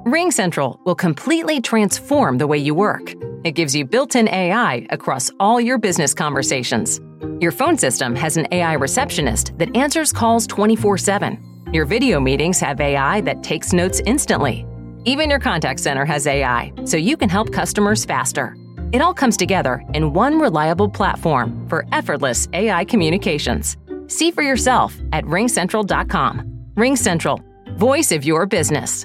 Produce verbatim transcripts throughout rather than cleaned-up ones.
RingCentral will completely transform the way you work. It gives you built-in A I across all your business conversations. Your phone system has an A I receptionist that answers calls twenty-four seven. Your video meetings have A I that takes notes instantly. Even your contact center has A I, so you can help customers faster. It all comes together in one reliable platform for effortless A I communications. See for yourself at ring central dot com. RingCentral, voice of your business.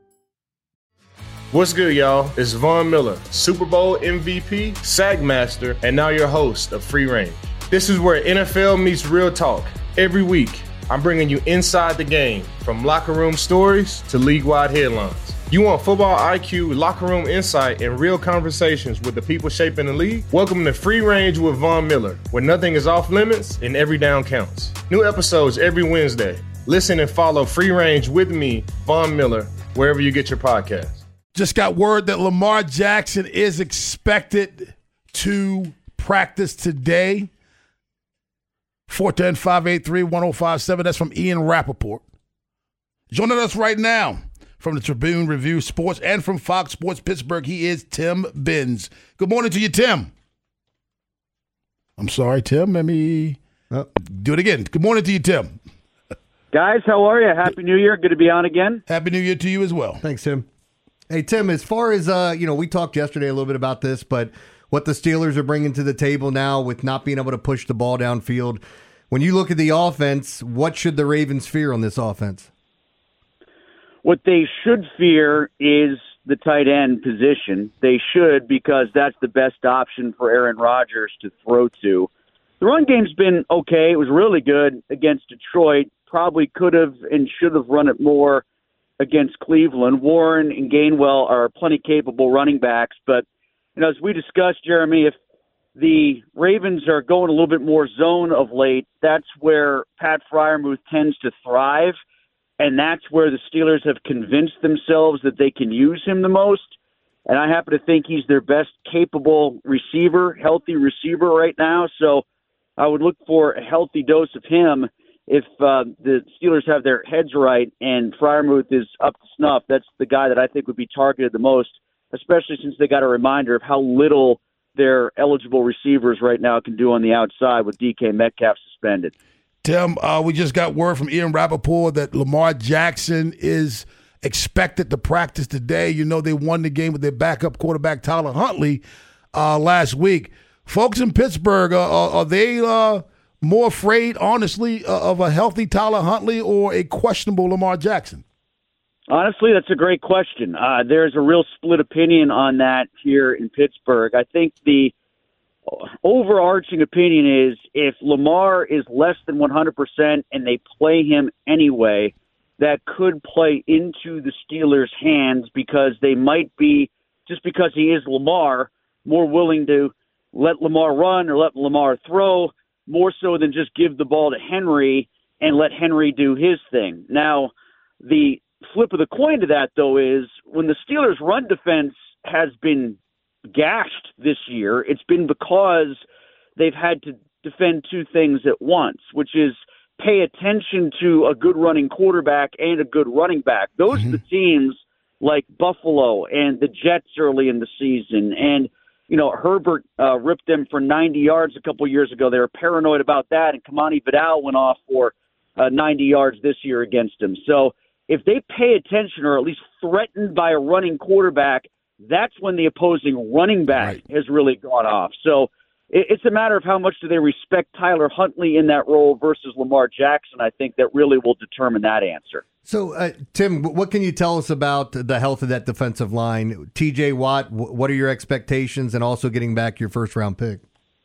What's good, y'all? It's Von Miller, Super Bowl M V P, SAG Master, and now your host of Free Range. This is where N F L meets real talk. Every week, I'm bringing you inside the game, from locker room stories to league-wide headlines. You want football I Q, locker room insight, and real conversations with the people shaping the league? Welcome to Free Range with Von Miller, where nothing is off limits and every down counts. New episodes every Wednesday. Listen and follow Free Range with me, Von Miller, wherever you get your podcasts. Just got word that Lamar Jackson is expected to practice today. four one zero, five eight three, one zero five seven. That's from Ian Rappaport. Joining us right now from the Tribune Review Sports and from Fox Sports Pittsburgh, he is Tim Benz. Good morning to you, Tim. I'm sorry, Tim. Let me oh. do it again. Good morning to you, Tim. Guys, how are you? Happy New Year. Good to be on again. Happy New Year to you as well. Thanks, Tim. Hey, Tim, as far as, uh, you know, we talked yesterday a little bit about this, but what the Steelers are bringing to the table now with not being able to push the ball downfield. When you look at the offense, what should the Ravens fear on this offense? What they should fear is the tight end position. They should, because that's the best option for Aaron Rodgers to throw to. The run game's been okay. It was really good against Detroit. Probably could have and should have run it more against Cleveland. Warren and Gainwell are plenty capable running backs, but you know, as we discussed, Jeremy, if the Ravens are going a little bit more zone of late, that's where Pat Freiermuth tends to thrive, and that's where the Steelers have convinced themselves that they can use him the most. And I happen to think he's their best capable receiver, healthy receiver right now. So I would look for a healthy dose of him. If uh, the Steelers have their heads right and Freiermuth is up to snuff, that's the guy that I think would be targeted the most, especially since they got a reminder of how little their eligible receivers right now can do on the outside with D K Metcalf suspended. Tim, uh, we just got word from Ian Rappaport that Lamar Jackson is expected to practice today. You know, they won the game with their backup quarterback, Tyler Huntley, uh, last week. Folks in Pittsburgh, uh, are, are they uh, – more afraid, honestly, uh, of a healthy Tyler Huntley or a questionable Lamar Jackson? Honestly, that's a great question. Uh, there's a real split opinion on that here in Pittsburgh. I think the overarching opinion is if Lamar is less than one hundred percent and they play him anyway, that could play into the Steelers' hands because they might be, just because he is Lamar, more willing to let Lamar run or let Lamar throw, more so than just give the ball to Henry and let Henry do his thing. Now, the flip of the coin to that, though, is when the Steelers' run defense has been gashed this year, it's been because they've had to defend two things at once, which is pay attention to a good running quarterback and a good running back. Those mm-hmm. are the teams like Buffalo and the Jets early in the season, and you know, Herbert uh, ripped them for ninety yards a couple years ago. They were paranoid about that, and Kamani Vidal went off for uh, ninety yards this year against him. So if they pay attention or at least threatened by a running quarterback, that's when the opposing running back right. has really gone off. So it, it's a matter of how much do they respect Tyler Huntley in that role versus Lamar Jackson. I think that really will determine that answer. So, uh, Tim, what can you tell us about the health of that defensive line? T J Watt, what are your expectations, and also getting back your first-round pick?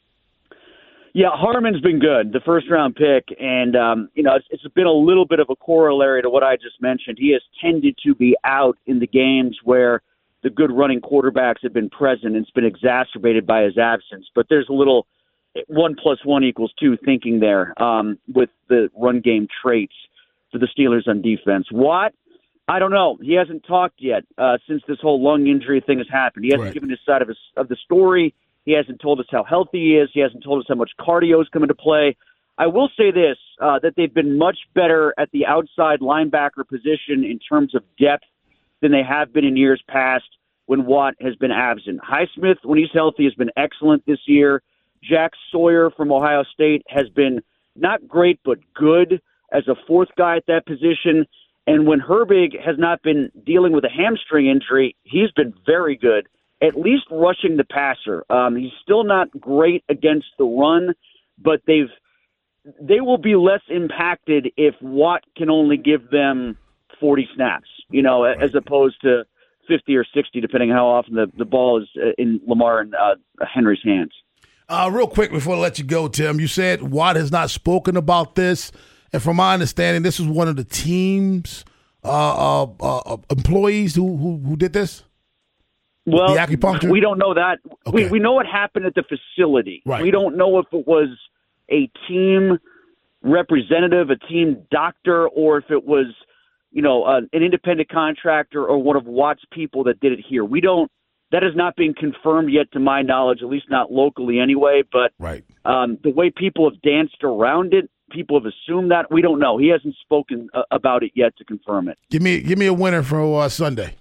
Yeah, Harmon's been good, the first-round pick, and, um, you know, it's, it's been a little bit of a corollary to what I just mentioned. He has tended to be out in the games where the good running quarterbacks have been present. It's been exacerbated by his absence, but there's a little one plus one equals two thinking there um, with the run game traits for the Steelers on defense. Watt, I don't know. He hasn't talked yet uh, since this whole lung injury thing has happened. He hasn't right. given his side of, his, of the story. He hasn't told us how healthy he is. He hasn't told us how much cardio is coming to play. I will say this, uh, that they've been much better at the outside linebacker position in terms of depth than they have been in years past when Watt has been absent. Highsmith, when he's healthy, has been excellent this year. Jack Sawyer from Ohio State has been not great but good as a fourth guy at that position. And when Herbig has not been dealing with a hamstring injury, he's been very good, at least rushing the passer. Um, he's still not great against the run, but they've they will be less impacted if Watt can only give them forty snaps, you know, as opposed to fifty or sixty, depending on how often the, the ball is in Lamar and uh, Henry's hands. Uh, real quick before I let you go, Tim, you said Watt has not spoken about this. And from my understanding, this was one of the team's uh, uh, uh, employees who, who who did this? Well, the acupuncture? We don't know that. Okay. We, we know what happened at the facility. Right. We don't know if it was a team representative, a team doctor, or if it was, you know, uh, an independent contractor or one of Watt's people that did it here. We don't. That has not been confirmed yet, to my knowledge, at least not locally anyway. But right. um, the way people have danced around it, people have assumed that. We don't know. He hasn't spoken uh, about it yet to confirm it. Give me give me a winner for uh, Sunday.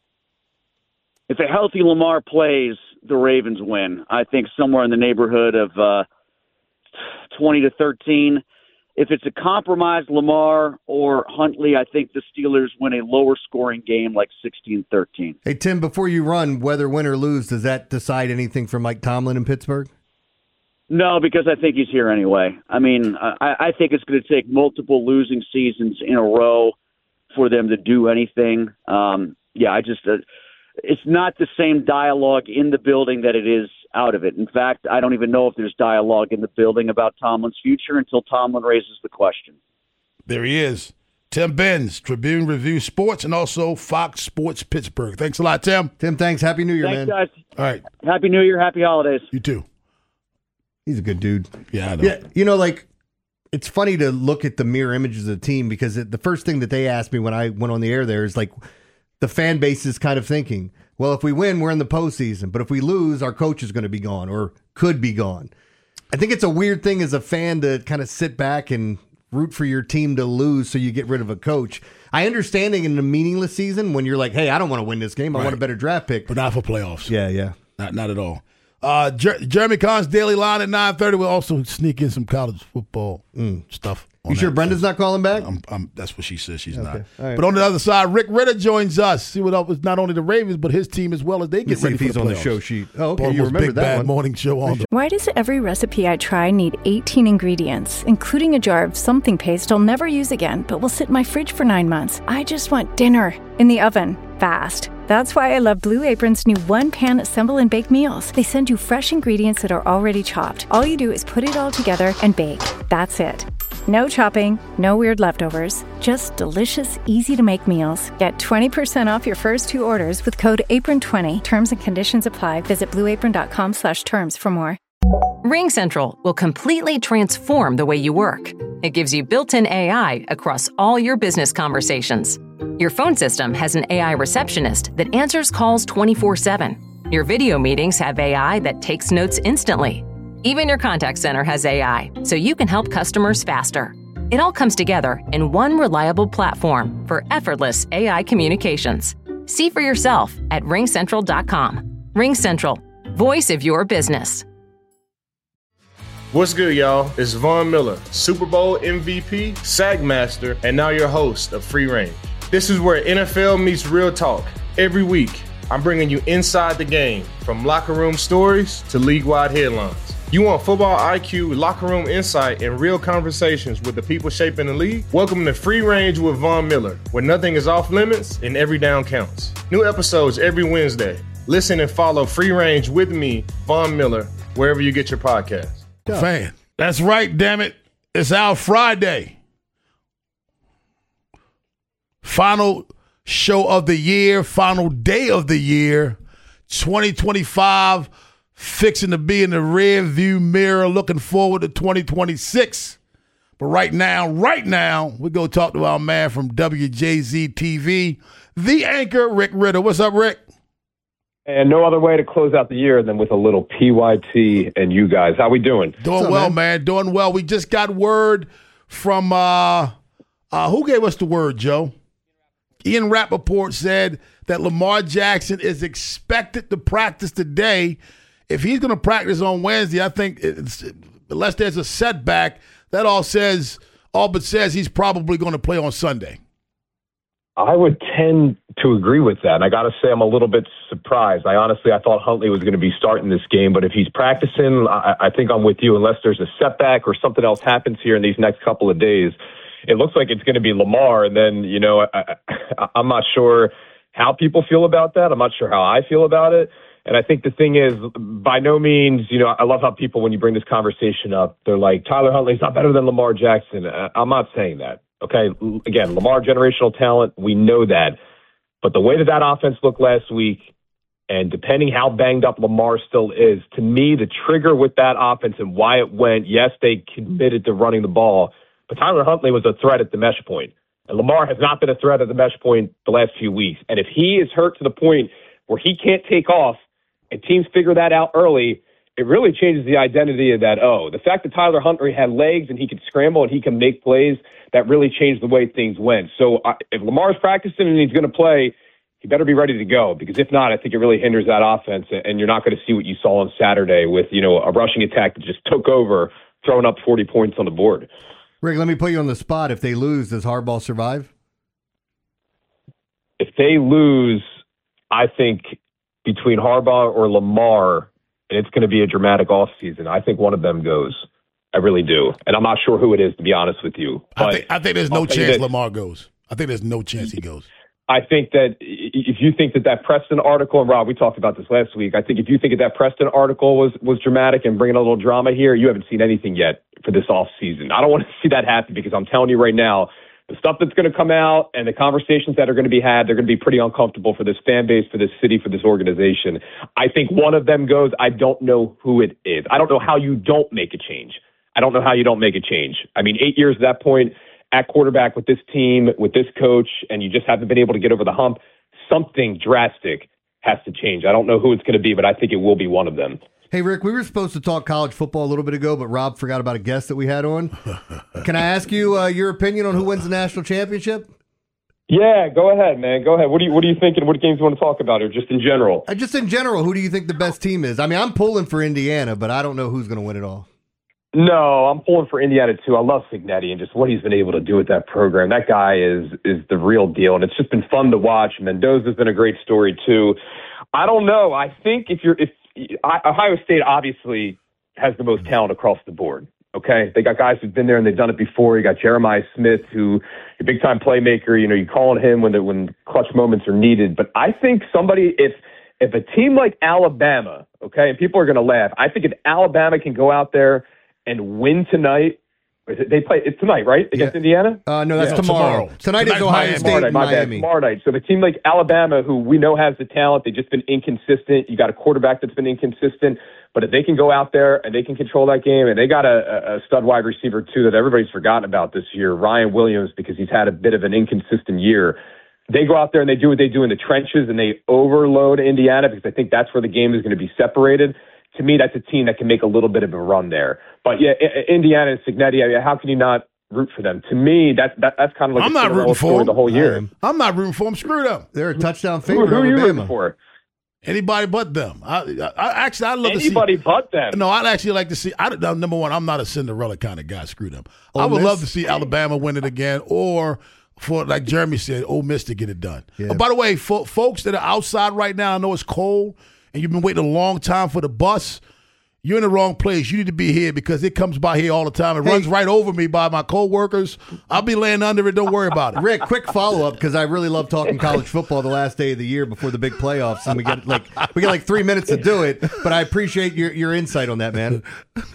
If a healthy Lamar plays, the Ravens win. I think somewhere in the neighborhood of uh, twenty to thirteen. If it's a compromised Lamar or Huntley, I think the Steelers win a lower scoring game like sixteen thirteen. Hey, Tim, before you run, whether win or lose, does that decide anything for Mike Tomlin in Pittsburgh? No, because I think he's here anyway. I mean, I, I think it's going to take multiple losing seasons in a row for them to do anything. Um, yeah, I just uh, it's not the same dialogue in the building that it is out of it. In fact, I don't even know if there's dialogue in the building about Tomlin's future until Tomlin raises the question. There he is. Tim Benz, Tribune Review Sports, and also Fox Sports Pittsburgh. Thanks a lot, Tim. Tim, thanks. Happy New Year, Thanks, man. guys. All right. Happy New Year. Happy holidays. You too. He's a good dude. Yeah, I know. Yeah, you know, like, it's funny to look at the mirror images of the team because it, the first thing that they asked me when I went on the air there is like, the fan base is kind of thinking, well, if we win, we're in the postseason. But if we lose, our coach is going to be gone or could be gone. I think it's a weird thing as a fan to kind of sit back and root for your team to lose so you get rid of a coach. I understand in a meaningless season when you're like, hey, I don't want to win this game. I Right. want a better draft pick. But not for playoffs. Yeah, yeah. Not not at all. Uh, Jer- Jeremy Kahn's Daily Line at nine thirty. We'll also sneak in some college football mm. stuff. You sure that. Brenda's not calling back? I'm, I'm, that's what she says. She's Okay. not. All right. But on the other side, Rick Ritter joins us. See what up with not only the Ravens, but his team as well as they Let me get see ready if for he's the on the playoffs. show sheet. Oh, okay. Baltimore's You remember Big that Bad one. Morning Show on the Why does every recipe I try need eighteen ingredients, including a jar of something paste I'll never use again, but will sit in my fridge for nine months? I just want dinner in the oven, fast. That's why I love Blue Apron's new one-pan assemble and bake meals. They send you fresh ingredients that are already chopped. All you do is put it all together and bake. That's it. No chopping, no weird leftovers, just delicious, easy-to-make meals. Get twenty percent off your first two orders with code apron twenty. Terms and conditions apply. Visit blueapron.com slash terms for more. RingCentral will completely transform the way you work. It gives you built-in A I across all your business conversations. Your phone system has an A I receptionist that answers calls twenty-four seven. Your video meetings have A I that takes notes instantly. Even your contact center has A I, so you can help customers faster. It all comes together in one reliable platform for effortless A I communications. See for yourself at ring central dot com. RingCentral, voice of your business. What's good, y'all? It's Von Miller, Super Bowl M V P, SAG Master, and now your host of Free Range. This is where N F L meets real talk. Every week, I'm bringing you inside the game, from locker room stories to league-wide headlines. You want football I Q, locker room insight, and real conversations with the people shaping the league? Welcome to Free Range with Von Miller, where nothing is off limits and every down counts. New episodes every Wednesday. Listen and follow Free Range with me, Von Miller, wherever you get your podcasts. Fan. That's right, damn it. It's our Friday. Final show of the year, final day of the year, twenty twenty-five, fixing to be in the rear view mirror, looking forward to twenty twenty-six. But right now, right now, we go talk to our man from W J Z T V, the anchor, Rick Ritter. What's up, Rick? And no other way to close out the year than with a little P Y T and you guys. How we doing? Doing up, well, man? man? Doing well. We just got word from, uh, uh, who gave us the word, Joe? Ian Rappaport said that Lamar Jackson is expected to practice today. If he's going to practice on Wednesday, I think it's, unless there's a setback, that all says all but says he's probably going to play on Sunday. I would tend to agree with that. And I got to say, I'm a little bit surprised. I honestly, I thought Huntley was going to be starting this game, but if he's practicing, I, I think I'm with you. Unless there's a setback or something else happens here in these next couple of days, it looks like it's going to be Lamar. And then, you know, I, I, I'm not sure how people feel about that. I'm not sure how I feel about it. And I think the thing is, by no means, you know, I love how people, when you bring this conversation up, they're like, Tyler Huntley's not better than Lamar Jackson. I'm not saying that. Okay, again, Lamar, generational talent, we know that. But the way that that offense looked last week, and depending how banged up Lamar still is, to me, the trigger with that offense and why it went, yes, they committed to running the ball, but Tyler Huntley was a threat at the mesh point. And Lamar has not been a threat at the mesh point the last few weeks. And if he is hurt to the point where he can't take off and teams figure that out early, it really changes the identity of that O. The fact that Tyler Huntley had legs and he could scramble and he can make plays, that really changed the way things went. So uh, if Lamar's practicing and he's going to play, he better be ready to go, because if not, I think it really hinders that offense, and you're not going to see what you saw on Saturday with, you know, a rushing attack that just took over, throwing up forty points on the board. Rick, let me put you on the spot. If they lose, does Harbaugh survive? If they lose, I think between Harbaugh or Lamar, and it's going to be a dramatic offseason, I think one of them goes. I really do. And I'm not sure who it is, to be honest with you. But I think, I think there's no I'll chance that, Lamar goes. I think there's no chance he goes. I think that if you think that that Preston article, and Rob, we talked about this last week, I think if you think that that Preston article was, was dramatic and bringing a little drama here, you haven't seen anything yet for this offseason. I don't want to see that happen, because I'm telling you right now, the stuff that's going to come out and the conversations that are going to be had, they're going to be pretty uncomfortable for this fan base, for this city, for this organization. I think one of them goes. I don't know who it is. I don't know how you don't make a change. I don't know how you don't make a change. I mean, eight years at that point at quarterback with this team, with this coach, and you just haven't been able to get over the hump. Something drastic has to change. I don't know who it's going to be, but I think it will be one of them. Hey, Rick, we were supposed to talk college football a little bit ago, but Rob forgot about a guest that we had on. Can I ask you uh, your opinion on who wins the national championship? Yeah, go ahead, man. Go ahead. What are you What are you thinking? What games do you want to talk about, or just in general? Uh, just in general, who do you think the best team is? I mean, I'm pulling for Indiana, but I don't know who's going to win it all. No, I'm pulling for Indiana too. I love Cignetti and just what he's been able to do with that program. That guy is is the real deal, and it's just been fun to watch. Mendoza's been a great story too. I don't know. I think if you're if Ohio State obviously has the most talent across the board. Okay, they got guys who've been there and they've done it before. You got Jeremiah Smith, who a big time playmaker. You know, you call on him when the, when clutch moments are needed. But I think somebody if if a team like Alabama, okay, and people are going to laugh. I think if Alabama can go out there and win tonight. They play it's tonight, right? Against yeah. Indiana? Uh, no, that's yeah, tomorrow. tomorrow. Tonight Tonight's is Ohio Miami. State Tomorrow night, and my bad. Miami. Tomorrow night. So the team like Alabama, who we know has the talent, they've just been inconsistent. You got a quarterback that's been inconsistent. But if they can go out there and they can control that game, and they got a, a stud wide receiver, too, that everybody's forgotten about this year, Ryan Williams, because he's had a bit of an inconsistent year. They go out there and they do what they do in the trenches, and they overload Indiana, because I think that's where the game is going to be separated. To me, that's a team that can make a little bit of a run there. But, yeah, Indiana and Cignetti, I mean, how can you not root for them? To me, that, that that's kind of like I'm a not rooting for them the whole year. I'm not rooting for them. Screw them. They're a touchdown Who, favorite who are over you Bama. rooting for? Anybody but them. I, I actually, I'd love Anybody to see. but them. No, I'd actually like to see. I, number one, I'm not a Cinderella kind of guy. Screw them. I Ole would Miss? love to see Alabama win it again, or for like Jeremy said, Ole Miss to get it done. Yeah. Oh, by the way, fo- folks that are outside right now, I know it's cold, and you've been waiting a long time for the bus. You're in the wrong place. You need to be here, because it comes by here all the time. It Hey. runs right over me by my coworkers. I'll be laying under it. Don't worry about it. Rick, quick follow-up, because I really love talking college football the last day of the year before the big playoffs, and we get like we get like three minutes to do it, but I appreciate your, your insight on that, man.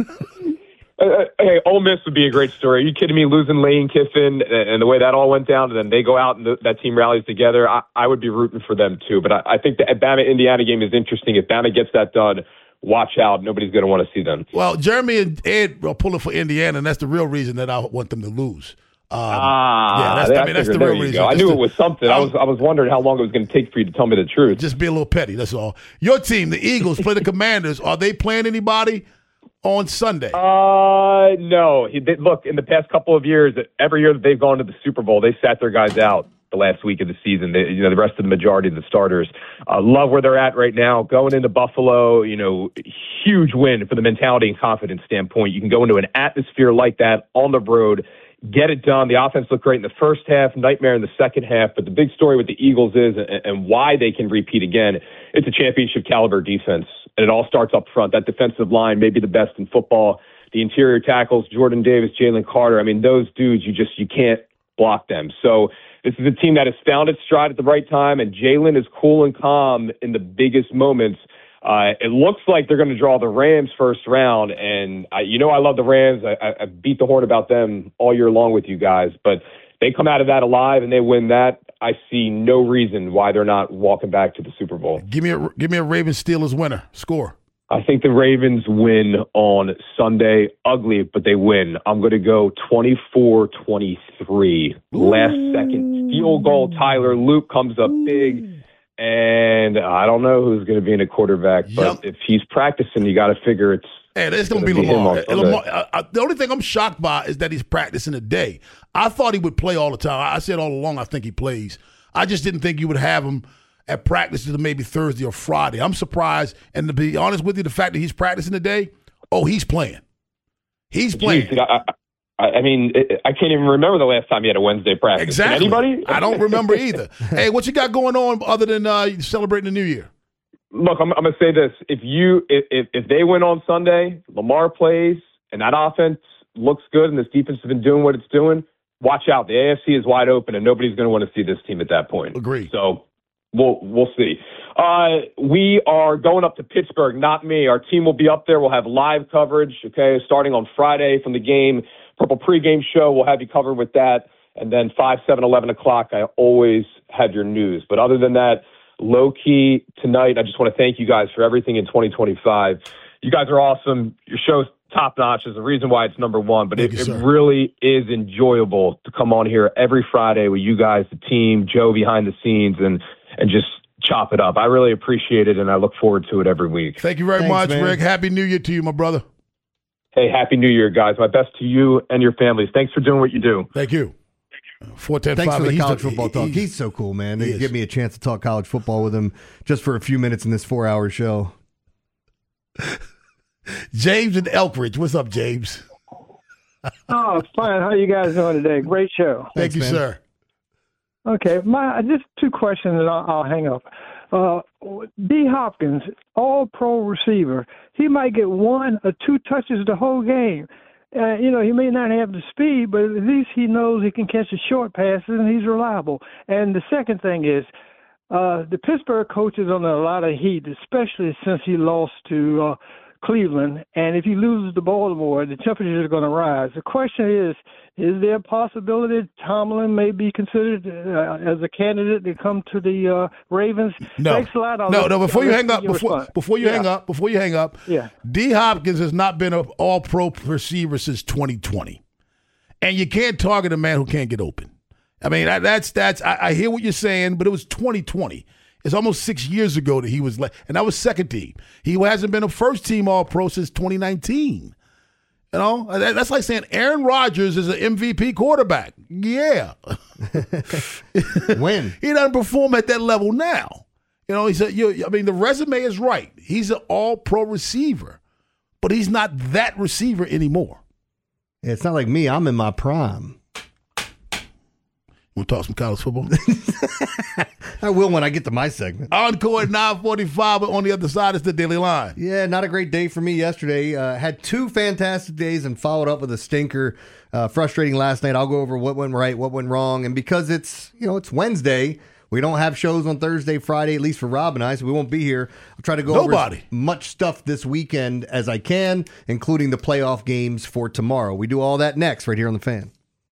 Uh, hey, Ole Miss would be a great story. Are you kidding me? Losing Lane Kiffin and the way that all went down, and then they go out and the, that team rallies together. I, I would be rooting for them too. But I, I think the Bama-Indiana game is interesting. If Bama gets that done, watch out. Nobody's going to want to see them. Well, Jeremy and Ed are pulling for Indiana, and that's the real reason that I want them to lose. Um, ah, yeah, that's, I mean, that's the there real you reason. Go. I Just knew to, it was something. I was I was wondering how long it was going to take for you to tell me the truth. Just be a little petty. That's all. Your team, the Eagles, play the Commanders. Are they playing anybody on Sunday? Uh, no. He, they, look, in the past couple of years, every year that they've gone to the Super Bowl, they sat their guys out. the last week of the season. They, you know, the rest of the majority of the starters uh, love where they're at right now. Going into Buffalo, you know, huge win for the mentality and confidence standpoint. You can go into an atmosphere like that on the road, get it done. The offense looked great in the first half, nightmare in the second half. But the big story with the Eagles is, and, and why they can repeat again, it's a championship caliber defense. And it all starts up front. That defensive line may be the best in football. The interior tackles, Jordan Davis, Jalen Carter. I mean, those dudes, you just, you can't block them. So this is a team that has found its stride at the right time, and Jalen is cool and calm in the biggest moments. Uh, it looks like they're going to draw the Rams first round, and I, you know I love the Rams. I, I beat the horn about them all year long with you guys, but they come out of that alive and they win that. I see no reason why they're not walking back to the Super Bowl. Give me a give me a Ravens Steelers winner. Score. I think the Ravens win on Sunday. Ugly, but they win. I'm going to go twenty-four twenty-three. Last second field goal. Tyler Luke comes up big. And I don't know who's going to be in a quarterback, but yep. if he's practicing, you got to figure it's Hey, it's going to be Lamar. Lamar uh, uh, the only thing I'm shocked by is that he's practicing today. I thought he would play all the time. I said all along I think he plays. I just didn't think you would have him at practice until maybe Thursday or Friday. I'm surprised. And to be honest with you, the fact that he's practicing today, oh, he's playing. He's playing. Jeez, I, I, I mean, I can't even remember the last time he had a Wednesday practice. Exactly. Can anybody? I don't remember either. Hey, what you got going on other than uh, celebrating the New Year? Look, I'm, I'm going to say this. If you if, if they win on Sunday, Lamar plays, and that offense looks good, and this defense has been doing what it's doing, watch out. The A F C is wide open, and nobody's going to want to see this team at that point. Agreed. So we'll we'll see. Uh, we are going up to Pittsburgh, not me. Our team will be up there. We'll have live coverage, okay, starting on Friday from the game. Purple pregame show, we'll have you covered with that. And then five, seven, eleven o'clock, I always have your news. But other than that, low-key tonight, I just want to thank you guys for everything in twenty twenty-five. You guys are awesome. Your show's top-notch. There's a reason why it's number one. But it, you, it really is enjoyable to come on here every Friday with you guys, the team, Joe behind the scenes, and and just chop it up. I really appreciate it, and I look forward to it every week. Thank you very Thanks, much, man. Rick. Happy New Year to you, my brother. Hey, Happy New Year, guys. My best to you and your families. Thanks for doing what you do. Thank you. four ten Thanks five, for the he's college the, football he, talk. He's so cool, man. They he give me a chance to talk college football with him just for a few minutes in this four-hour show. James in Elkridge. What's up, James? Oh, fine. How you guys doing today? Great show. Thank Thanks, you, man. Sir. Okay, my just two questions and I'll, I'll hang up. Uh, D. Hopkins, all-pro receiver. He might get one or two touches the whole game. Uh, you know, he may not have the speed, but at least he knows he can catch the short passes, and he's reliable. And the second thing is, uh, the Pittsburgh coach is under a lot of heat, especially since he lost to uh, Cleveland. And if he loses to Baltimore, the temperatures are going to rise. The question is, is there a possibility Tomlin may be considered uh, as a candidate to come to the uh, Ravens? No, Thanks a lot. I'll no, let, no. Before I'll you hang up, before before you yeah. hang up, before you hang up, yeah. D. Hopkins has not been an all-pro receiver since twenty twenty, and you can't target a man who can't get open. I mean, that, that's that's. I, I hear what you're saying, but it was twenty twenty. It's almost six years ago that he was, le- and that was second team. He hasn't been a first team All-Pro since twenty nineteen. You know, that's like saying Aaron Rodgers is an M V P quarterback. Yeah. When? He doesn't perform at that level now. You know, he's a, you, I mean, the resume is right. He's an all-pro receiver, but he's not that receiver anymore. Yeah, it's not like me. I'm in my prime. Want to talk some college football? I will when I get to my segment. Encore at nine forty-five, but on the other side is the Daily Line. Yeah, not a great day for me yesterday. Uh, had two fantastic days and followed up with a stinker. Uh, frustrating last night. I'll go over what went right, what went wrong. And because it's, you know, it's Wednesday, we don't have shows on Thursday, Friday, at least for Rob and I, so we won't be here. I'll try to go Nobody. over as much stuff this weekend as I can, including the playoff games for tomorrow. We do all that next right here on The Fan.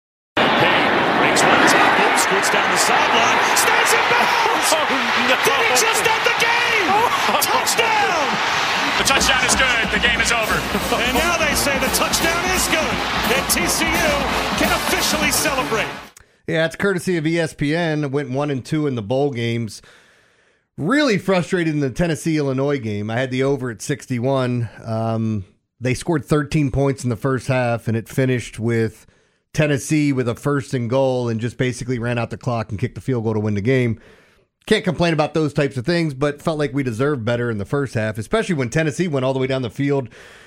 Scoots down the sideline, stays in bounds! Oh, no. Did he just end the game? Oh. Touchdown! The touchdown is good. The game is over. And now they say the touchdown is good. And T C U can officially celebrate. Yeah, it's courtesy of E S P N. Went one and two in the bowl games. Really frustrated in the Tennessee-Illinois game. I had the over at sixty-one. Um, they scored thirteen points in the first half, and it finished with Tennessee with a first and goal and just basically ran out the clock and kicked the field goal to win the game. Can't complain about those types of things, but felt like we deserved better in the first half, especially when Tennessee went all the way down the field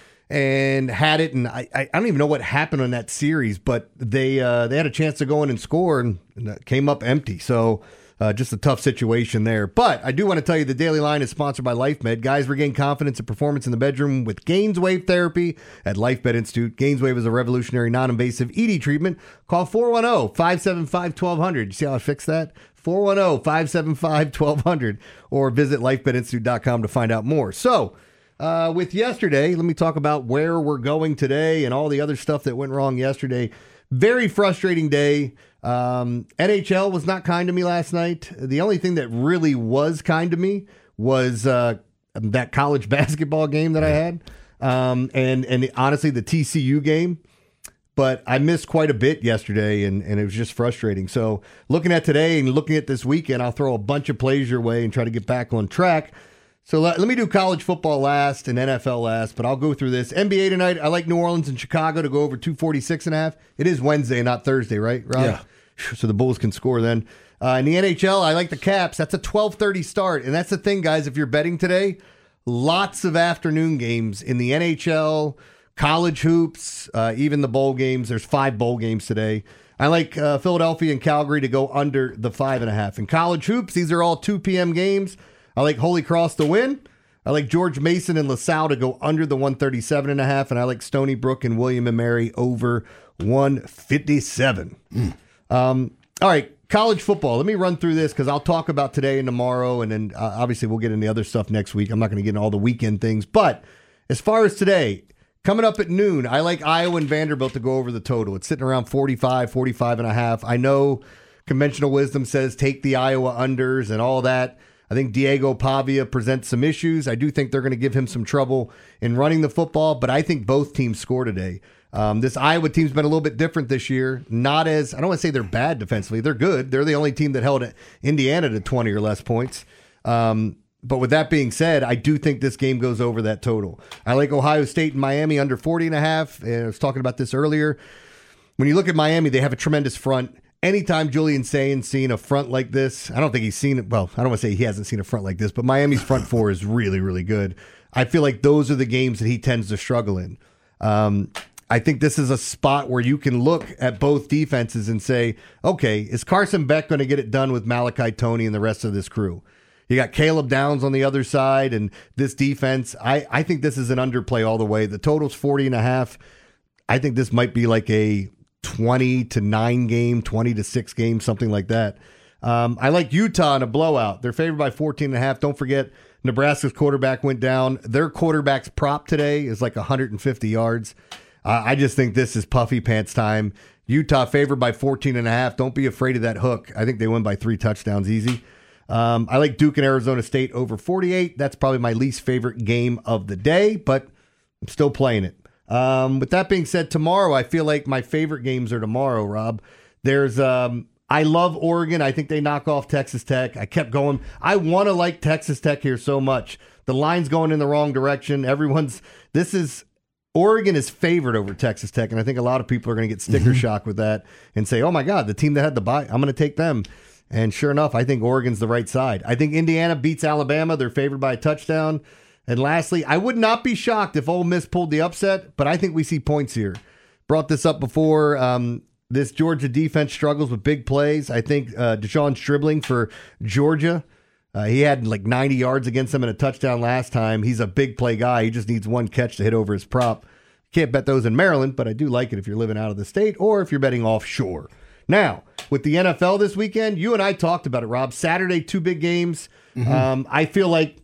and had it. And I, I don't even know what happened on that series, but they uh, they had a chance to go in and score and, and came up empty. So uh, just a tough situation there. But I do want to tell you the Daily Line is sponsored by LifeMed. Guys, regain confidence and performance in the bedroom with GainsWave therapy at LifeMed Institute. GainsWave is a revolutionary non-invasive E D treatment. Call four one zero, five seven five, one two zero zero. You see how I fixed that? four one zero, five seven five, one two zero zero or visit life med institute dot com to find out more. So, uh, with yesterday, let me talk about where we're going today and all the other stuff that went wrong yesterday. Very frustrating day. Um, N H L was not kind to me last night. The only thing that really was kind to me was uh, that college basketball game that I had. Um, and, and honestly, the T C U game. But I missed quite a bit yesterday, and, and it was just frustrating. So looking at today and looking at this weekend, I'll throw a bunch of plays your way and try to get back on track. So let, let me do college football last and N F L last, but I'll go through this. N B A tonight, I like New Orleans and Chicago to go over two forty-six and a half. It is Wednesday, not Thursday, right, Rob? Yeah. So the Bulls can score then. Uh, in the N H L, I like the Caps. That's a twelve thirty start. And that's the thing, guys, if you're betting today, lots of afternoon games in the N H L, college hoops, uh, even the bowl games. There's five bowl games today. I like uh, Philadelphia and Calgary to go under the five and a half. In college hoops, these are all two p.m. games. I like Holy Cross to win. I like George Mason and LaSalle to go under the one thirty-seven and a half. And I like Stony Brook and William and Mary over one fifty-seven. Mm. Um, all right. College football. Let me run through this because I'll talk about today and tomorrow. And then uh, obviously we'll get into the other stuff next week. I'm not going to get into all the weekend things. But as far as today, coming up at noon, I like Iowa and Vanderbilt to go over the total. It's sitting around forty-five, forty-five and a half. I know conventional wisdom says take the Iowa unders and all that. I think Diego Pavia presents some issues. I do think they're going to give him some trouble in running the football, but I think both teams score today. Um, this Iowa team's been a little bit different this year. Not as, I don't want to say they're bad defensively. They're good. They're the only team that held Indiana to twenty or less points. Um, But with that being said, I do think this game goes over that total. I like Ohio State and Miami under forty and a half. And I was talking about this earlier. When you look at Miami, they have a tremendous front. Anytime Julian Sain's seen a front like this, I don't think he's seen it. Well, I don't want to say he hasn't seen a front like this, but Miami's front four is really, really good. I feel like those are the games that he tends to struggle in. Um, I think this is a spot where you can look at both defenses and say, okay, is Carson Beck going to get it done with Malachi Toney and the rest of this crew? You got Caleb Downs on the other side, and this defense, I, I think this is an underplay all the way. The total's forty and a half. I think this might be like a twenty to nine game, twenty to six game, something like that. Um, I like Utah in a blowout. They're favored by fourteen and a half. Don't forget, Nebraska's quarterback went down. Their quarterback's prop today is like one hundred fifty yards. Uh, I just think this is puffy pants time. Utah favored by fourteen and a half. Don't be afraid of that hook. I think they win by three touchdowns easy. Um, I like Duke and Arizona State over forty-eight. That's probably my least favorite game of the day, but I'm still playing it. Um, with that being said, tomorrow, I feel like my favorite games are tomorrow, Rob. There's, um, I love Oregon. I think they knock off Texas Tech. I kept going. I want to like Texas Tech here so much. The line's going in the wrong direction. Everyone's, this is, Oregon is favored over Texas Tech, and I think a lot of people are going to get sticker mm-hmm. shock with that and say, oh my God, the team that had the bye, I'm going to take them. And sure enough, I think Oregon's the right side. I think Indiana beats Alabama. They're favored by a touchdown. And lastly, I would not be shocked if Ole Miss pulled the upset, but I think we see points here. Brought this up before. Um, this Georgia defense struggles with big plays. I think uh, Deshaun Stribling for Georgia, uh, he had like ninety yards against them in a touchdown last time. He's a big play guy. He just needs one catch to hit over his prop. Can't bet those in Maryland, but I do like it if you're living out of the state or if you're betting offshore. Now, with the N F L this weekend, you and I talked about it, Rob. Saturday, two big games. Mm-hmm. Um, I feel like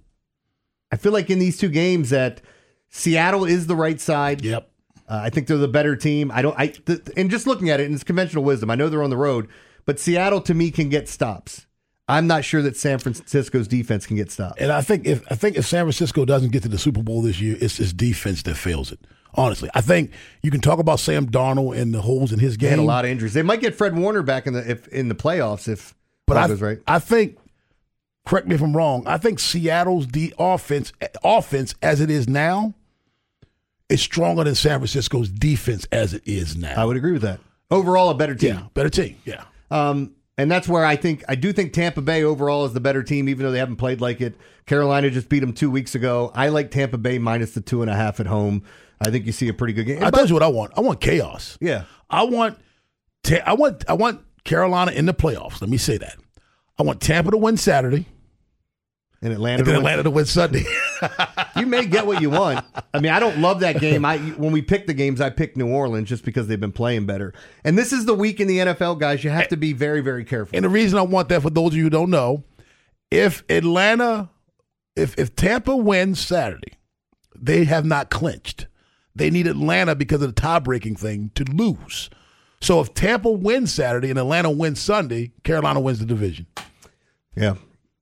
I feel like in these two games that Seattle is the right side. Yep. Uh, I think they're the better team. I don't. I th- and just looking at it, and it's conventional wisdom. I know they're on the road, but Seattle to me can get stops. I'm not sure that San Francisco's defense can get stops. And I think if I think if San Francisco doesn't get to the Super Bowl this year, it's his defense that fails it. Honestly, I think you can talk about Sam Darnold and the holes in his game. They had a lot of injuries. They might get Fred Warner back in the if in the playoffs if but I, goes right. I think. Correct me if I'm wrong. I think Seattle's the offense, offense as it is now, is stronger than San Francisco's defense as it is now. I would agree with that. Overall, a better team. Yeah, better team. Yeah. Um, and that's where I think I do think Tampa Bay overall is the better team, even though they haven't played like it. Carolina just beat them two weeks ago. I like Tampa Bay minus the two and a half at home. I think you see a pretty good game. I told you what I want. I want chaos. Yeah. I want. Ta- I want. I want Carolina in the playoffs. Let me say that. I want Tampa to win Saturday. And Atlanta, and then to win. Atlanta to win Sunday. You may get what you want. I mean, I don't love that game. I when we pick the games, I pick New Orleans just because they've been playing better. And this is the week in the N F L, guys. You have to be very, very careful. And the reason I want that, for those of you who don't know, if Atlanta, if if Tampa wins Saturday, they have not clinched. They need Atlanta because of the tie-breaking thing to lose. So if Tampa wins Saturday and Atlanta wins Sunday, Carolina wins the division. Yeah.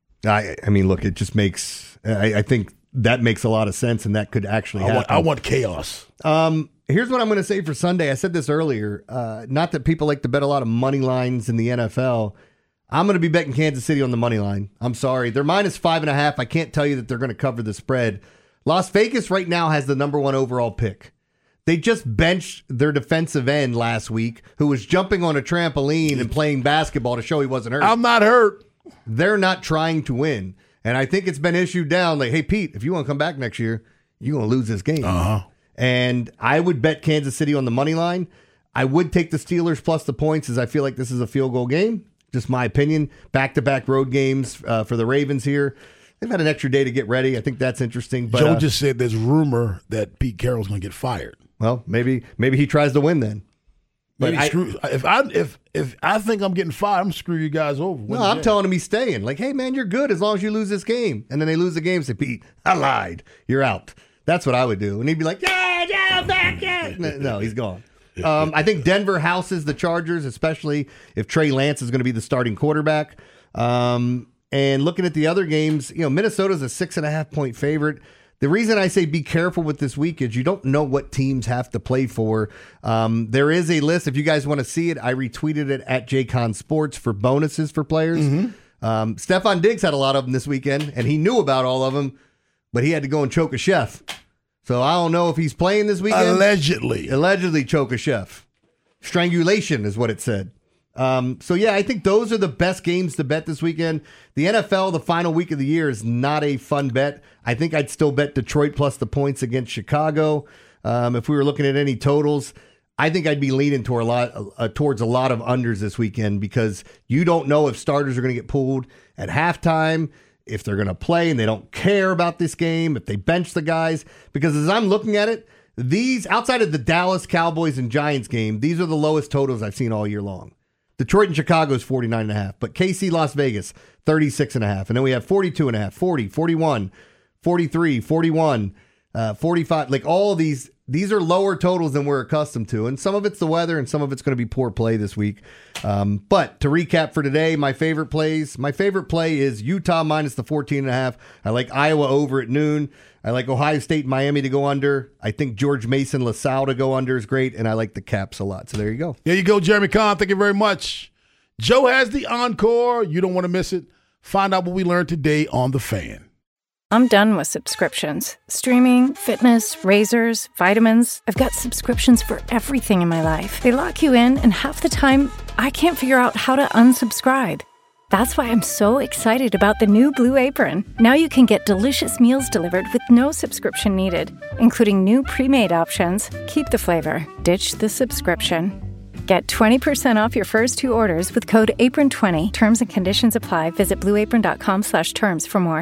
I I mean, look, it just makes, I, I think that makes a lot of sense, and that could actually happen. I want, I want chaos. Um, here's what I'm going to say for Sunday. I said this earlier. Uh, not that people like to bet a lot of money lines in the N F L. I'm going to be betting Kansas City on the money line. I'm sorry. They're minus five and a half. I can't tell you that they're going to cover the spread. Las Vegas right now has the number one overall pick. They just benched their defensive end last week who was jumping on a trampoline and playing basketball to show he wasn't hurt. I'm not hurt. They're not trying to win. And I think it's been issued down like, hey, Pete, if you want to come back next year, you're going to lose this game. Uh-huh. And I would bet Kansas City on the money line. I would take the Steelers plus the points, as I feel like this is a field goal game. Just my opinion. Back-to-back road games uh, for the Ravens here. They've had an extra day to get ready. I think that's interesting. But, Joe uh, just said there's rumor that Pete Carroll's going to get fired. Well, maybe maybe he tries to win then. But I, screw, if I if if I think I'm getting fired, I'm screw you guys over. No, I'm telling him he's staying. Like, hey, man, you're good as long as you lose this game. And then they lose the game. Say, Pete, I lied. You're out. That's what I would do. And he'd be like, yeah, yeah, back, yeah. No, he's gone. Um, I think Denver houses the Chargers, especially if Trey Lance is going to be the starting quarterback. Um, and looking at the other games, you know, Minnesota's a six and a half point favorite. The reason I say be careful with this week is you don't know what teams have to play for. Um, there is a list. If you guys want to see it, I retweeted it at J Con Sports for bonuses for players. Mm-hmm. Um, Stephon Diggs had a lot of them this weekend, and he knew about all of them, but he had to go and choke a chef. So I don't know if he's playing this weekend. Allegedly. Allegedly choke a chef. Strangulation is what it said. Um, so, yeah, I think those are the best games to bet this weekend. The N F L, the final week of the year, is not a fun bet. I think I'd still bet Detroit plus the points against Chicago. Um, if we were looking at any totals, I think I'd be leaning toward a lot, uh, towards a lot of unders this weekend because you don't know if starters are going to get pulled at halftime, if they're going to play and they don't care about this game, if they bench the guys. Because as I'm looking at it, these, outside of the Dallas Cowboys and Giants game, these are the lowest totals I've seen all year long. Detroit and Chicago is forty-nine and a half, but K C Las Vegas, thirty-six and a half. And then we have forty-two and a half, forty, forty-one, forty-three, forty-one, uh, forty-five. Like all of these, these are lower totals than we're accustomed to. And some of it's the weather and some of it's going to be poor play this week. Um, but to recap for today, my favorite plays, my favorite play is Utah minus the fourteen and a half. I like Iowa over at noon. I like Ohio State and Miami to go under. I think George Mason LaSalle to go under is great, and I like the Caps a lot. So there you go. There you go, Jeremy Kahn. Thank you very much. Joe has the encore. You don't want to miss it. Find out what we learned today on The Fan. I'm done with subscriptions. Streaming, fitness, razors, vitamins. I've got subscriptions for everything in my life. They lock you in, and half the time, I can't figure out how to unsubscribe. That's why I'm so excited about the new Blue Apron. Now you can get delicious meals delivered with no subscription needed, including new pre-made options. Keep the flavor, ditch the subscription. Get twenty percent off your first two orders with code apron twenty. Terms and conditions apply. Visit blueapron.com slash terms for more.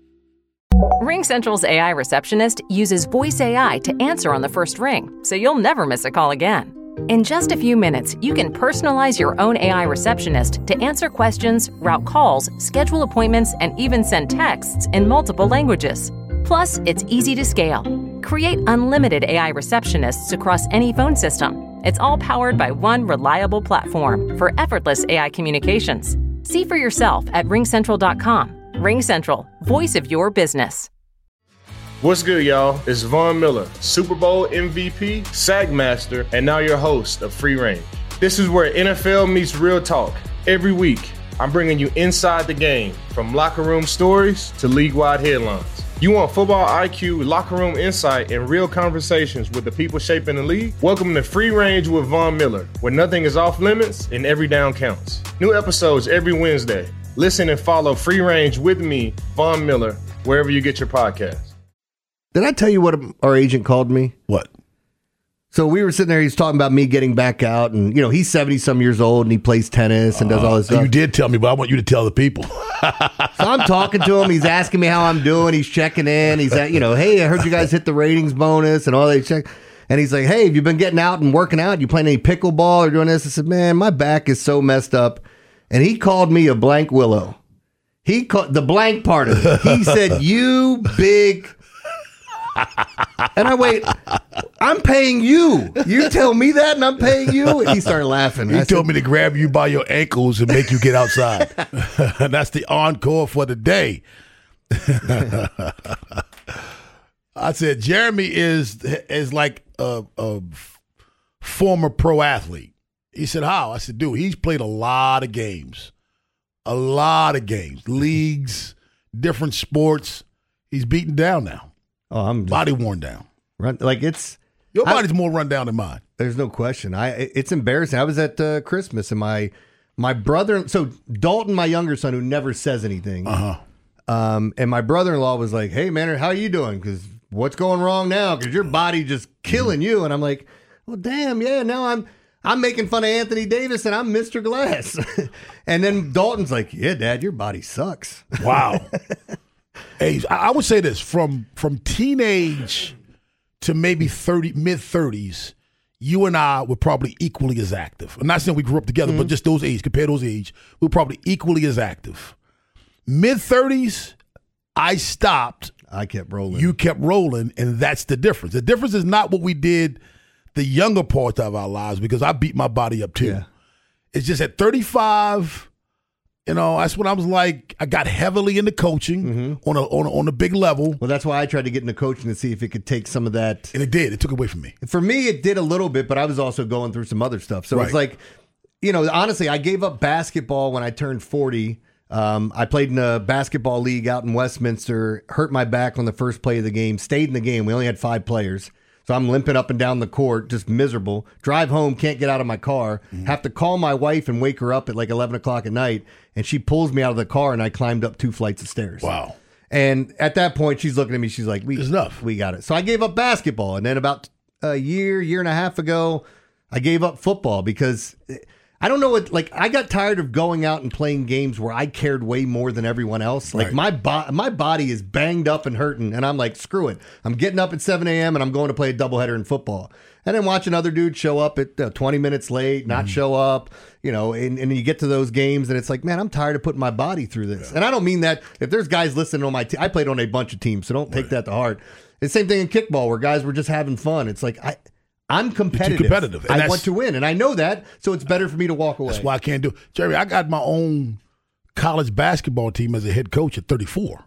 RingCentral's A I receptionist uses voice A I to answer on the first ring, so you'll never miss a call again. In just a few minutes, you can personalize your own A I receptionist to answer questions, route calls, schedule appointments, and even send texts in multiple languages. Plus, it's easy to scale. Create unlimited A I receptionists across any phone system. It's all powered by one reliable platform for effortless A I communications. See for yourself at ring central dot com. RingCentral, voice of your business. What's good, y'all? It's Von Miller, Super Bowl M V P, SAG Master, and now your host of Free Range. This is where N F L meets real talk. Every week, I'm bringing you inside the game, from locker room stories to league-wide headlines. You want football I Q, locker room insight, and real conversations with the people shaping the league? Welcome to Free Range with Von Miller, where nothing is off limits and every down counts. New episodes every Wednesday. Listen and follow Free Range with me, Von Miller, wherever you get your podcasts. Did I tell you what our agent called me? What? So we were sitting there, he's talking about me getting back out, and, you know, he's seventy-some years old, and he plays tennis and does all this uh, stuff. You did tell me, but I want you to tell the people. So I'm talking to him, he's asking me how I'm doing, he's checking in, he's at, you know, hey, I heard you guys hit the ratings bonus and all that check. And he's like, hey, have you been getting out and working out? You playing any pickleball or doing this? I said, man, my back is so messed up. And he called me a blank willow. He called the blank part of it. He said, you big... And I wait, I'm paying you. You tell me that and I'm paying you? And he started laughing. He I told said, me to grab you by your ankles and make you get outside. That's the encore for the day. I said, Jeremy is is like a, a former pro athlete. He said, how? I said, dude, he's played a lot of games. A lot of games. Leagues, different sports. He's beaten down now. Oh, I'm just, body worn down. Run, like it's your body's I, more run down than mine. There's no question. I it's embarrassing. I was at uh, Christmas and my my brother. So Dalton, my younger son, who never says anything. Uh huh. Um, and my brother-in-law was like, "Hey, man, how are you doing? Because what's going wrong now? Because your body just killing you." And I'm like, "Well, damn, yeah. Now I'm I'm making fun of Anthony Davis and I'm Mister Glass." And then Dalton's like, "Yeah, Dad, your body sucks." Wow. Hey, I would say this, from from teenage to maybe thirty, mid thirties, you and I were probably equally as active. I'm not saying we grew up together, mm-hmm. but just those age, compare those age, we were probably equally as active. Mid thirties, I stopped. I kept rolling. You kept rolling, and that's the difference. The difference is not what we did the younger part of our lives, because I beat my body up too. Yeah. It's just at thirty-five. You know, that's when I was like, I got heavily into coaching mm-hmm. on a on a, on a big level. Well, that's why I tried to get into coaching to see if it could take some of that. And it did. It took away from me. For me, it did a little bit, but I was also going through some other stuff. So right. It's like, you know, honestly, I gave up basketball when I turned forty. Um, I played in a basketball league out in Westminster, hurt my back on the first play of the game, stayed in the game. We only had five players. So I'm limping up and down the court, just miserable. Drive home, can't get out of my car. Mm-hmm. Have to call my wife and wake her up at like eleven o'clock at night. And she pulls me out of the car, and I climbed up two flights of stairs. Wow. And at that point, she's looking at me. She's like, "We enough. We got it." So I gave up basketball. And then about a year, year and a half ago, I gave up football because I don't know what, like, I got tired of going out and playing games where I cared way more than everyone else. Like, right. my, bo- my body is banged up and hurting, and I'm like, screw it. I'm getting up at seven a.m. and I'm going to play a doubleheader in football. And then watching other dudes show up at uh, twenty minutes late, not mm. show up, you know, and, and you get to those games, and it's like, man, I'm tired of putting my body through this. Yeah. And I don't mean that. If there's guys listening on my team, I played on a bunch of teams, so don't take right. that to heart. It's the same thing in kickball where guys were just having fun. It's like, I... I'm competitive. You're competitive. And I want to win, and I know that, so it's better for me to walk away. That's why I can't do it. Jerry, I got my own college basketball team as a head coach at thirty-four.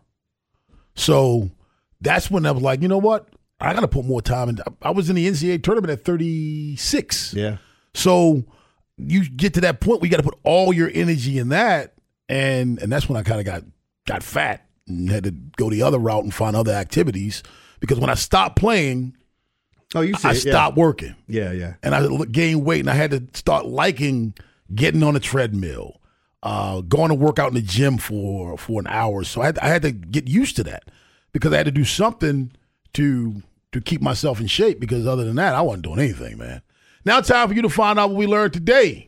So that's when I was like, you know what? I got to put more time in. I was in the N C double A tournament at thirty-six. Yeah. So you get to that point where you got to put all your energy in that, and and that's when I kind of got got fat and had to go the other route and find other activities, because when I stopped playing, Oh, you see I it, stopped yeah. working. Yeah, yeah. And I gained weight, and I had to start liking getting on a treadmill, uh, going to work out in the gym for for an hour. So I had, I had to get used to that, because I had to do something to to keep myself in shape, because other than that, I wasn't doing anything, man. Now it's time for you to find out what we learned today.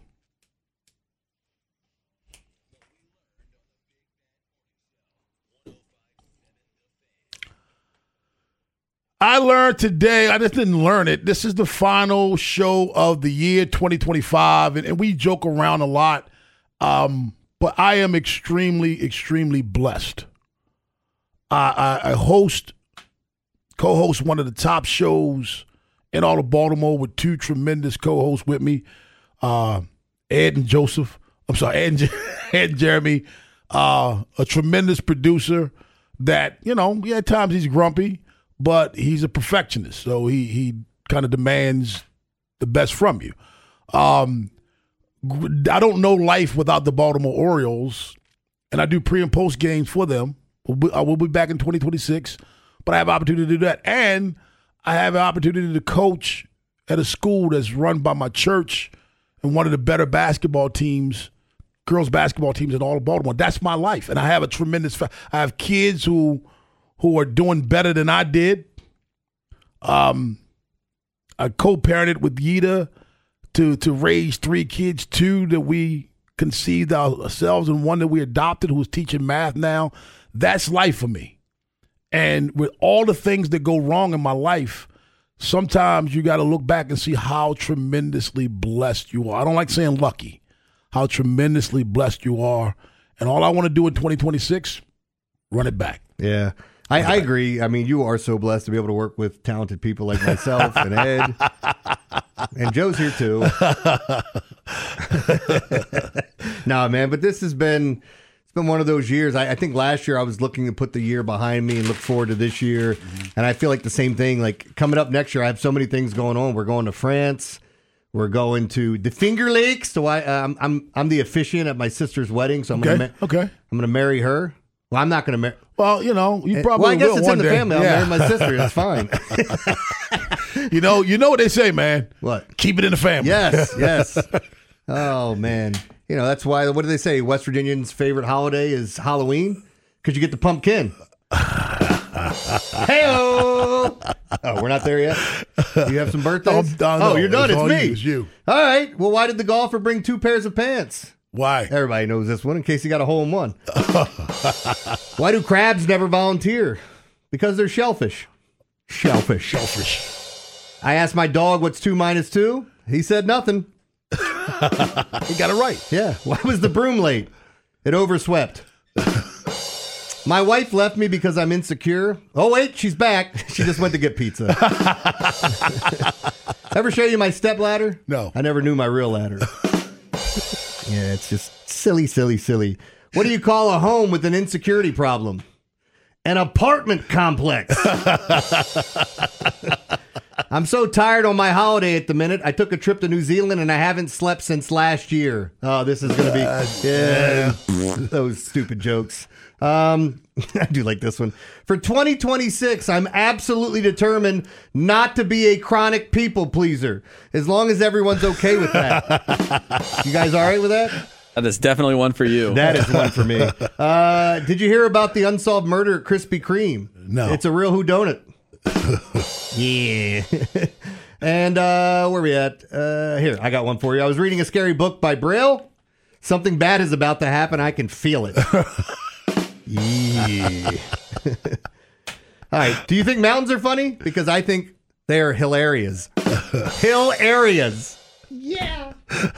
I learned today, I just didn't learn it. This is the final show of the year twenty twenty-five, and, and we joke around a lot, um, but I am extremely, extremely blessed. I, I, I host, co-host one of the top shows in all of Baltimore with two tremendous co-hosts with me, uh, Ed and Joseph. I'm sorry, Ed and, Ed and Jeremy, uh, a tremendous producer that, you know, yeah, at times he's grumpy, but he's a perfectionist, so he he kind of demands the best from you. Um, I don't know life without the Baltimore Orioles, and I do pre and post games for them We'll be, uh, we'll be back in twenty twenty-six, but I have an opportunity to do that. And I have an opportunity to coach at a school that's run by my church and one of the better basketball teams, girls basketball teams in all of Baltimore. That's my life. And I have a tremendous fa- I have kids who who are doing better than I did. Um, I co-parented with Yida to to raise three kids, two that we conceived ourselves and one that we adopted who's teaching math now. That's life for me. And with all the things that go wrong in my life, sometimes you got to look back and see how tremendously blessed you are. I don't like saying lucky, how tremendously blessed you are. And all I want to do in twenty twenty-six, run it back. Yeah. I, I agree. I mean, you are so blessed to be able to work with talented people like myself and Ed. And Joe's here too. No, man, but this has been it's been one of those years. I, I think last year I was looking to put the year behind me and look forward to this year. Mm-hmm. And I feel like the same thing. Like coming up next year, I have so many things going on. We're going to France. We're going to the Finger Lakes. So I, uh, I'm I'm I'm the officiant at my sister's wedding. So I'm okay. gonna ma- okay. I'm gonna marry her. Well, I'm not gonna marry. Well, you know, you probably well, I guess will it's one in the day. family. I'll yeah. marry my sister. That's fine. you know, you know what they say, man. What? Keep it in the family. Yes, yes. Oh man, you know that's why. What do they say? West Virginians' favorite holiday is Halloween because you get the pumpkin. Hey-o! Oh, we're not there yet. You have some birthdays? Oh, no, oh you're done. It's, it's me. You, it's you. All right. Well, why did the golfer bring two pairs of pants? Why? Everybody knows this one in case he got a hole in one. Why do crabs never volunteer? Because they're shellfish. Shellfish. Shellfish. I asked my dog what's two minus two. He said nothing. He got it right. Yeah. Why was the broom late? It overswept. My wife left me because I'm insecure. Oh, wait, she's back. She just went to get pizza. Ever show you my step ladder? No. I never knew my real ladder. Yeah, it's just silly, silly, silly. What do you call a home with an insecurity problem? An apartment complex. I'm so tired on my holiday at the minute. I took a trip to New Zealand and I haven't slept since last year. Oh, this is going to be... Uh, yeah, those stupid jokes. Um, I do like this one. For twenty twenty-six, I'm absolutely determined not to be a chronic people pleaser, as long as everyone's okay with that. You guys all right with that? That is definitely one for you. That is one for me. Uh, did you hear about the unsolved murder at Krispy Kreme? No. It's a real whodunit. Yeah. And uh, where are we at? Uh, here, I got one for you. I was reading a scary book by Braille. Something bad is about to happen. I can feel it. Yeah. All right. Do you think mountains are funny? Because I think they are hilarious. Hilarious. Yeah.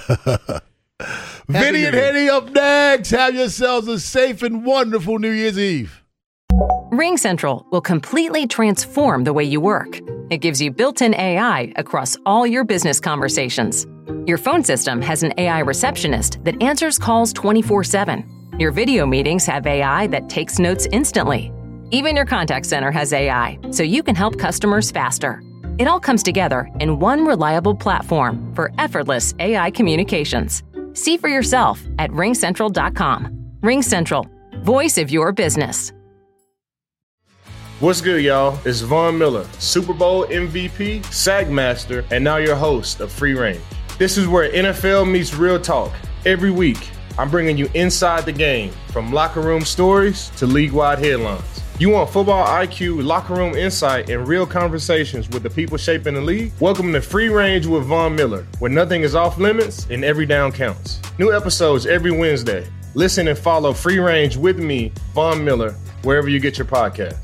Vinny and Henny up next. Have yourselves a safe and wonderful New Year's Eve. Ring Central will completely transform the way you work. It gives you built-in A I across all your business conversations. Your phone system has an A I receptionist that answers calls twenty-four seven. Your video meetings have A I that takes notes instantly. Even your contact center has A I, so you can help customers faster. It all comes together in one reliable platform for effortless A I communications. See for yourself at ring central dot com. Ring Central, voice of your business. What's good, y'all? It's Von Miller, Super Bowl M V P, SAG Master, and now your host of Free Range. This is where N F L meets real talk. Every week, I'm bringing you inside the game, from locker room stories to league-wide headlines. You want football I Q, locker room insight, and real conversations with the people shaping the league? Welcome to Free Range with Von Miller, where nothing is off limits and every down counts. New episodes every Wednesday. Listen and follow Free Range with me, Von Miller, wherever you get your podcasts.